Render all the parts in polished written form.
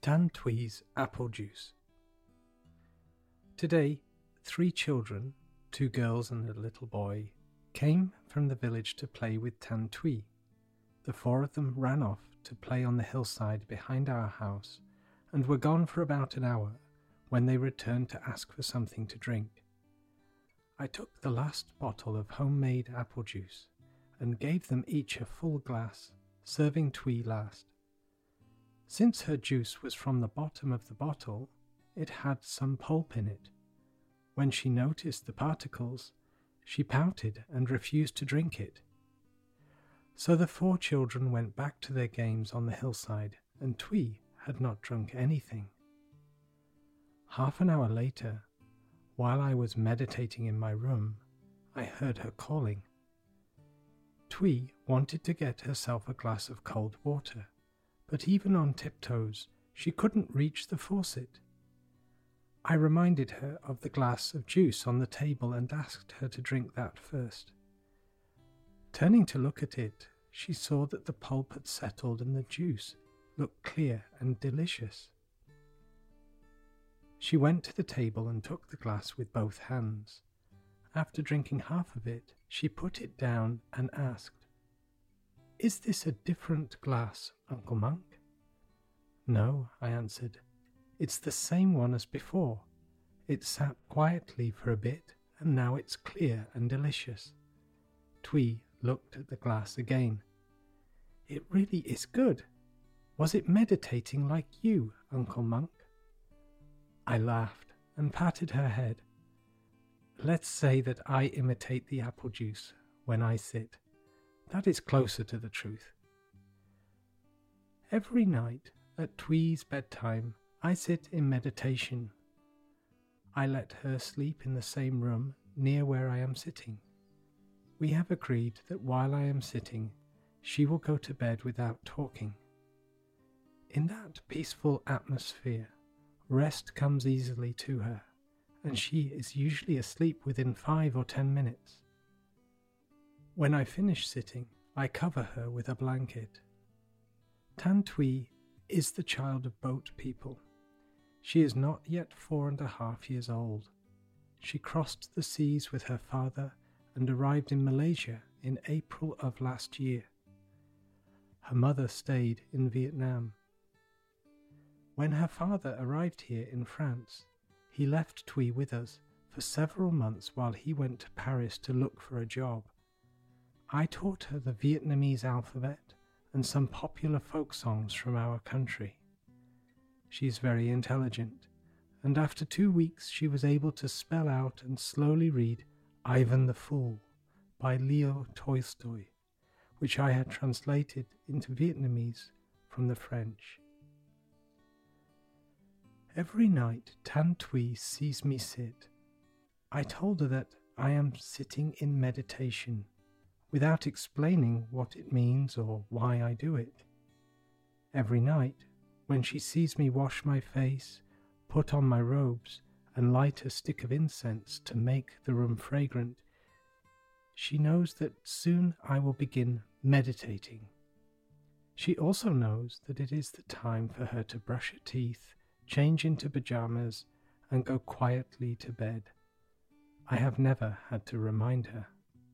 Tan Thui's apple juice. Today, 3 children, 2 girls and a little boy, came from the village to play with Tan Thuy. The 4 of them ran off to play on the hillside behind our house and were gone for about an hour when they returned to ask for something to drink. I took the last bottle of homemade apple juice and gave them each a full glass, serving Thuy last. Since her juice was from the bottom of the bottle, it had some pulp in it. When she noticed the particles, she pouted and refused to drink it. So the 4 children went back to their games on the hillside, and Thuy had not drunk anything. Half an hour later, while I was meditating in my room, I heard her calling. Thuy wanted to get herself a glass of cold water, but even on tiptoes, she couldn't reach the faucet. I reminded her of the glass of juice on the table and asked her to drink that first. Turning to look at it, she saw that the pulp had settled and the juice looked clear and delicious. She went to the table and took the glass with both hands. After drinking half of it, she put it down and asked, "Is this a different glass, Uncle Monk?" "No," I answered. "It's the same one as before. It sat quietly for a bit, and now it's clear and delicious." Thuy looked at the glass again. "It really is good. Was it meditating like you, Uncle Monk?" I laughed and patted her head. "Let's say that I imitate the apple juice when I sit. That is closer to the truth." Every night at Thuy's bedtime, I sit in meditation. I let her sleep in the same room near where I am sitting. We have agreed that while I am sitting, she will go to bed without talking. In that peaceful atmosphere, rest comes easily to her, and she is usually asleep within 5 or 10 minutes. When I finish sitting, I cover her with a blanket. Tan Thuy is the child of boat people. She is not yet 4.5 years old. She crossed the seas with her father and arrived in Malaysia in April of last year. Her mother stayed in Vietnam. When her father arrived here in France, he left Thuy with us for several months while he went to Paris to look for a job. I taught her the Vietnamese alphabet and some popular folk songs from our country. She is very intelligent, and after 2 weeks she was able to spell out and slowly read Ivan the Fool by Leo Tolstoy, which I had translated into Vietnamese from the French. Every night Tan Thuy sees me sit. I told her that I am sitting in meditation, without explaining what it means or why I do it. Every night, when she sees me wash my face, put on my robes, and light a stick of incense to make the room fragrant, she knows that soon I will begin meditating. She also knows that it is the time for her to brush her teeth, change into pajamas, and go quietly to bed. I have never had to remind her.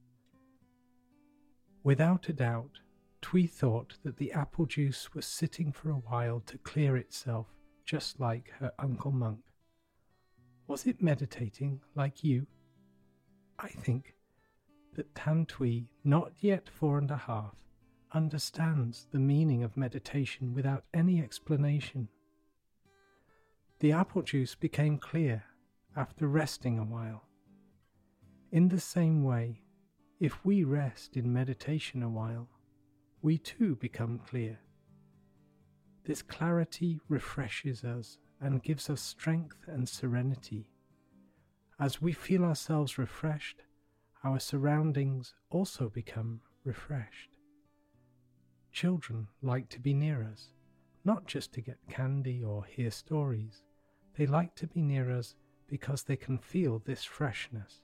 Without a doubt, Thuy thought that the apple juice was sitting for a while to clear itself, just like her Uncle Monk. Was it meditating like you? I think that Tan Thuy, not yet 4.5, understands the meaning of meditation without any explanation. The apple juice became clear after resting a while. In the same way, if we rest in meditation a while, we too become clear. This clarity refreshes us and gives us strength and serenity. As we feel ourselves refreshed, our surroundings also become refreshed. Children like to be near us, not just to get candy or hear stories. They like to be near us because they can feel this freshness.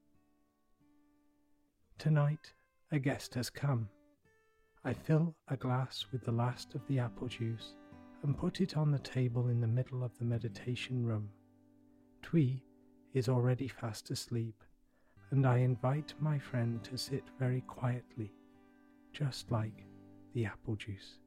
Tonight, a guest has come. I fill a glass with the last of the apple juice and put it on the table in the middle of the meditation room. Twee is already fast asleep, and I invite my friend to sit very quietly, just like the apple juice.